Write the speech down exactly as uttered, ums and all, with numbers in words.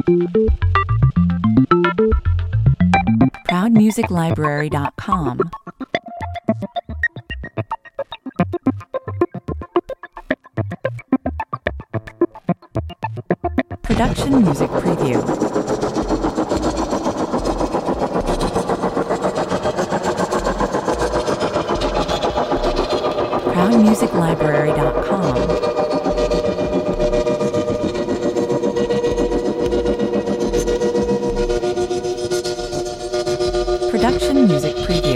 proud music library dot com. Production Music Preview. proud music library dot com. Production Music Preview.